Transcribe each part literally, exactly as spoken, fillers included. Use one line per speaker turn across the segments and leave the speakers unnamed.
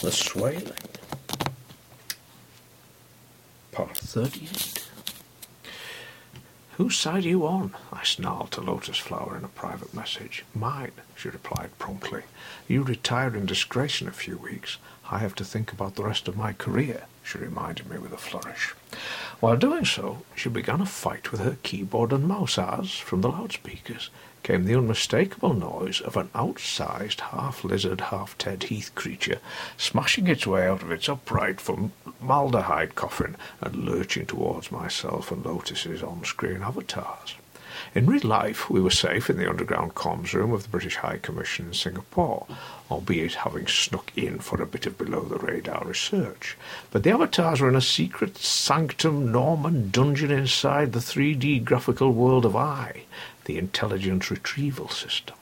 The Swaling. Part thirty-eight. "Whose side are you on?" I snarled to Lotus Flower in a private message. "Mine," she replied promptly. "You retire in disgrace in a few weeks. I have to think about the rest of my career," she reminded me with a flourish. While doing so, she began a fight with her keyboard and mouse as, from the loudspeakers, came the unmistakable noise of an outsized half-lizard, half-Ted Heath creature smashing its way out of its upright formaldehyde coffin and lurching towards myself and Lotus's on-screen avatars. In real life, we were safe in the underground comms room of the British High Commission in Singapore, albeit having snuck in for a bit of below-the-radar research. But the avatars were in a secret sanctum Norman dungeon inside the three D graphical world of I, the intelligence retrieval system.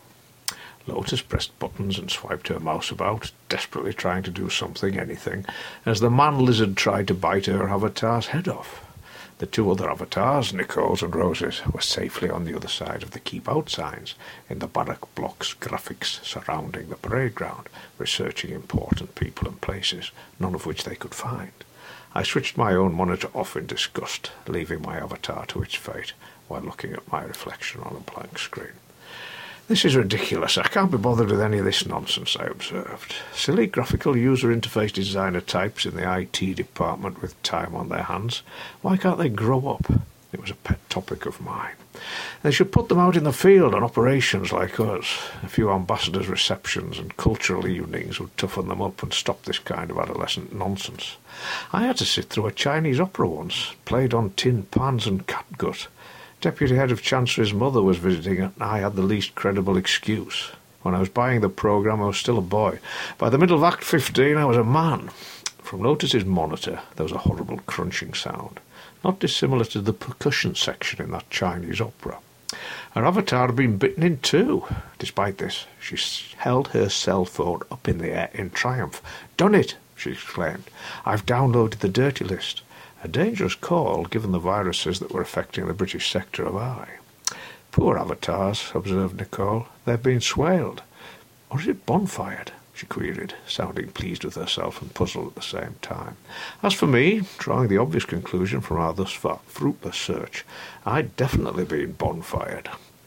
Lotus pressed buttons and swiped her mouse about, desperately trying to do something, anything, as the man-lizard tried to bite her avatar's head off. The two other avatars, Nicole's and Rose's, were safely on the other side of the Keep Out signs, in the barrack blocks graphics surrounding the parade ground, researching important people and places, none of which they could find. I switched my own monitor off in disgust, leaving my avatar to its fate, while looking at my reflection on a blank screen. "This is ridiculous. I can't be bothered with any of this nonsense," I observed. Silly graphical user interface designer types in the I T department with time on their hands. Why can't they grow up? It was a pet topic of mine. They should put them out in the field on operations like us. A few ambassadors' receptions and cultural evenings would toughen them up and stop this kind of adolescent nonsense. I had to sit through a Chinese opera once, played on tin pans and catgut. Deputy Head of Chancery's mother was visiting and I had the least credible excuse. When I was buying the programme, I was still a boy. By the middle of Act fifteen, I was a man. From Lotus's monitor, there was a horrible crunching sound, not dissimilar to the percussion section in that Chinese opera. Her avatar had been bitten in two. Despite this, she held her cell phone up in the air in triumph. "Done it!" she exclaimed. "I've downloaded the dirty list." A dangerous call, given the viruses that were affecting the British sector of I. "Poor avatars," observed Nicole. "They've been swaled." "Or is it bonfired?" she queried, sounding pleased with herself and puzzled at the same time. As for me, drawing the obvious conclusion from our thus far fruitless search, I'd definitely been bonfired.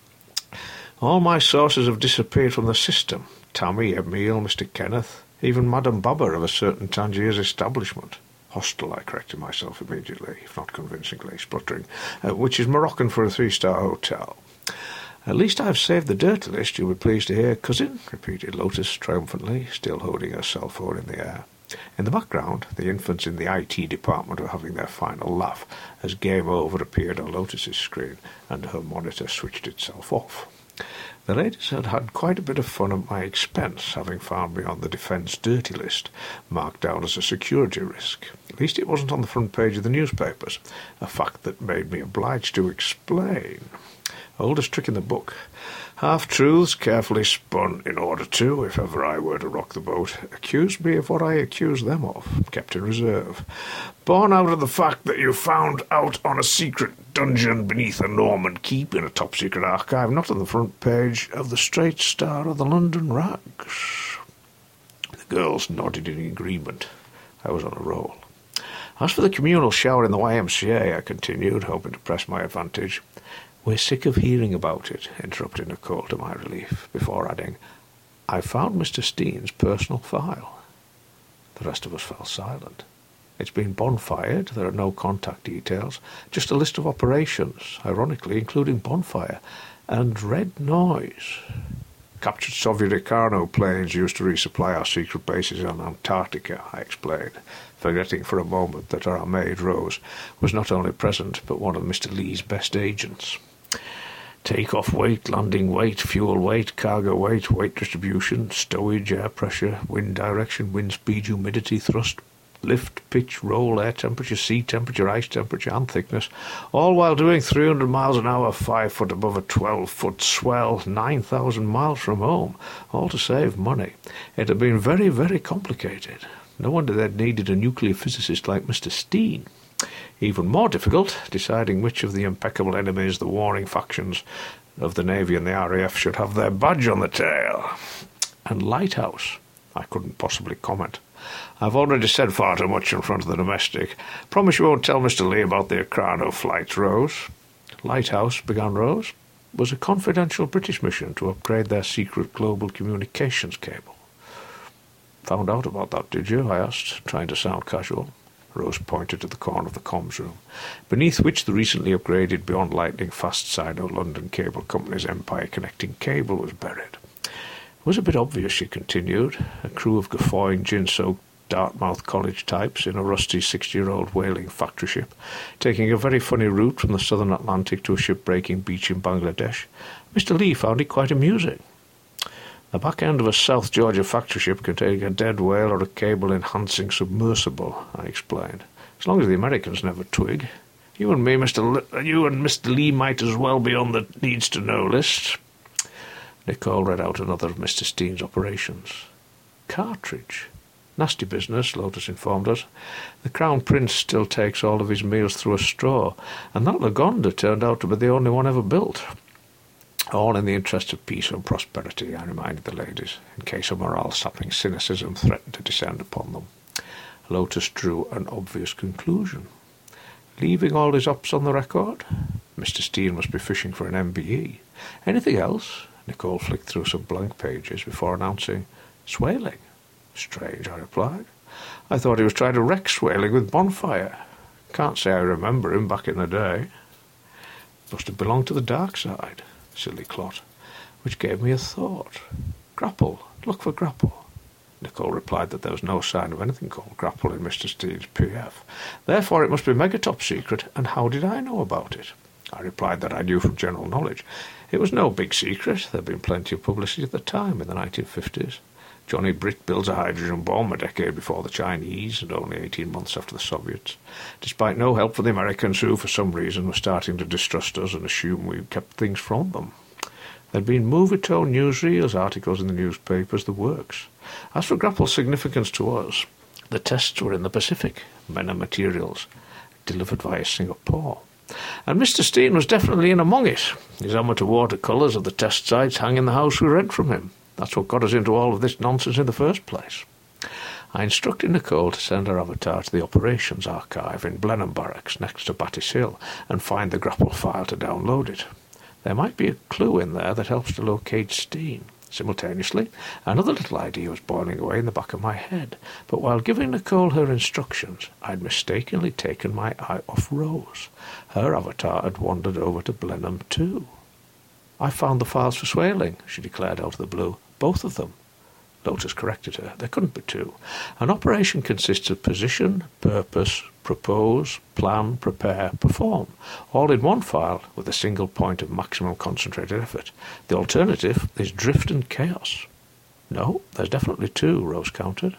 All my sources have disappeared from the system. Tammy, Emile, Mister Kenneth, even Madame Baba of a certain Tangiers establishment. Hostel, I corrected myself immediately, if not convincingly, spluttering, uh, which is Moroccan for a three-star hotel. "At least I've saved the dirty list, you'll be pleased to hear, cousin," repeated Lotus triumphantly, still holding her cell phone in the air. In the background, the infants in the I T department were having their final laugh as Game Over appeared on Lotus's screen and her monitor switched itself off. The ladies had had quite a bit of fun at my expense, having found me on the defence dirty list, marked down as a security risk. At least it wasn't on the front page of the newspapers, a fact that made me obliged to explain. Oldest trick in the book. Half-truths carefully spun in order to, if ever I were to rock the boat, accuse me of what I accuse them of, kept in reserve. Born out of the fact that you found out on a secret dungeon beneath a Norman keep in a top-secret archive, not on the front page of the Straight Star of the London Rags. The girls nodded in agreement. I was on a roll. As for the communal shower in the Y M C A, I continued, hoping to press my advantage. "We're sick of hearing about it," interrupted Nicole to my relief, before adding, "I found Mister Steen's personal file." The rest of us fell silent. "It's been bonfired, there are no contact details, just a list of operations, ironically including bonfire, and red noise." "Captured Soviet Icarno planes used to resupply our secret bases on Antarctica," I explained, forgetting for a moment that our maid, Rose, was not only present, but one of Mister Lee's best agents. "Take-off weight, landing weight, fuel weight, cargo weight, weight distribution, stowage, air pressure, wind direction, wind speed, humidity, thrust, lift, pitch, roll, air temperature, sea temperature, ice temperature, and thickness, all while doing three hundred miles an hour, five foot above a twelve-foot swell, nine thousand miles from home, all to save money. It had been very, very complicated. No wonder they'd needed a nuclear physicist like Mister Steen. Even more difficult, deciding which of the impeccable enemies, the warring factions of the Navy and the R A F, should have their badge on the tail. And Lighthouse. I couldn't possibly comment. I've already said far too much in front of the domestic. Promise you won't tell Mister Lee about the Ocrano flight, Rose. Lighthouse, began Rose, was a confidential British mission to upgrade their secret global communications cable. Found out about that, did you? I asked, trying to sound casual. Rose pointed to the corner of the comms room, beneath which the recently upgraded Beyond Lightning Fast Sino-London Cable Company's Empire Connecting Cable was buried. It was a bit obvious, she continued, a crew of guffawing, gin-soaked Dartmouth College types in a rusty sixty-year-old whaling factory ship, taking a very funny route from the southern Atlantic to a ship-breaking beach in Bangladesh. Mister Lee found it quite amusing. The back end of a South Georgia factory ship containing a dead whale or a cable-enhancing submersible, I explained. As long as the Americans never twig. You and me, Mister L- you and Mister Lee might as well be on the needs-to-know list. Nicole read out another of Mister Steen's operations. Cartridge. Nasty business, Lotus informed us. The Crown Prince still takes all of his meals through a straw, and that Lagonda turned out to be the only one ever built. All in the interest of peace and prosperity, I reminded the ladies, in case a morale-sapping cynicism threatened to descend upon them. Lotus drew an obvious conclusion. Leaving all his ops on the record? Mister Steen must be fishing for an M B E. Anything else? Nicole flicked through some blank pages before announcing, Swaling. Strange, I replied. I thought he was trying to wreck Swaling with Bonfire. Can't say I remember him back in the day. Must have belonged to the dark side, silly clot, which gave me a thought. Grapple, look for Grapple. Nicole replied that there was no sign of anything called Grapple in Mister Steen's P F. Therefore it must be mega top secret, and how did I know about it? I replied that I knew from general knowledge. It was no big secret. There had been plenty of publicity at the time, in the nineteen fifties. Johnny Britt builds a hydrogen bomb a decade before the Chinese and only eighteen months after the Soviets, despite no help from the Americans who, for some reason, were starting to distrust us and assume we kept things from them. There had been movie-tone newsreels, articles in the newspapers, the works. As for Grapple's significance to us, the tests were in the Pacific, men and materials, delivered via Singapore. And Mister Steen was definitely in among it. His amateur watercolours of the test sites hang in the house we rent from him. That's what got us into all of this nonsense in the first place. I instructed Nicole to send her avatar to the operations archive in Blenheim Barracks next to Battis Hill and find the Grapple file to download it. There might be a clue in there that helps to locate Steen. Simultaneously, another little idea was boiling away in the back of my head, but while giving Nicole her instructions, I'd mistakenly taken my eye off Rose. Her avatar had wandered over to Blenheim too. I found the files for Swaling, she declared out of the blue. Both of them. Lotus corrected her. There couldn't be two. An operation consists of position, purpose, propose, plan, prepare, perform, all in one file with a single point of maximum concentrated effort. The alternative is drift and chaos. No, there's definitely two, Rose countered.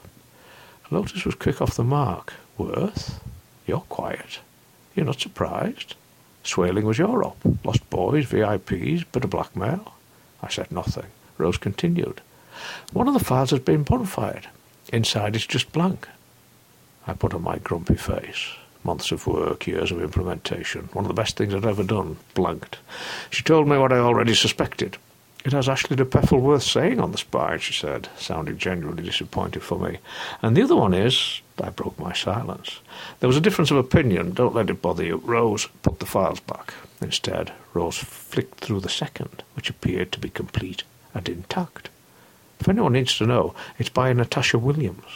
Lotus was quick off the mark. Worth? You're quiet. You're not surprised? Swaling was your op. Lost boys, V I Ps, bit of blackmail. I said nothing. Rose continued. One of the files has been bonfired. Inside it's just blank. I put on my grumpy face. Months of work, years of implementation. One of the best things I'd ever done. Blanked. She told me what I already suspected. It has Ashley de Peffel worth saying on the spine, she said, sounding genuinely disappointed for me. And the other one is... I broke my silence. There was a difference of opinion. Don't let it bother you. Rose put the files back. Instead, Rose flicked through the second, which appeared to be complete and intact. If anyone needs to know, it's by Natasha Williams.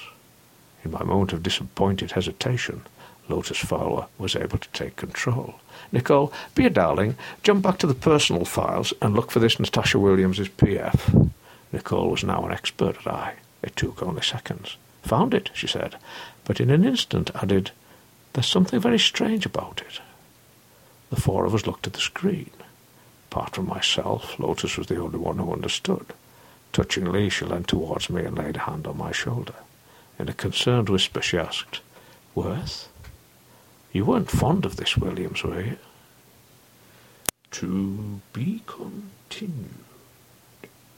In my moment of disappointed hesitation, Lotus Fowler was able to take control. Nicole, be a darling, jump back to the personal files and look for this Natasha Williams's P F. Nicole was now an expert at I. It took only seconds. Found it, she said, but in an instant added, there's something very strange about it. The four of us looked at the screen. Apart from myself, Lotus was the only one who understood. Touchingly, she leant towards me and laid a hand on my shoulder. In a concerned whisper, she asked, Worth? You weren't fond of this Williams, were you? To be continued.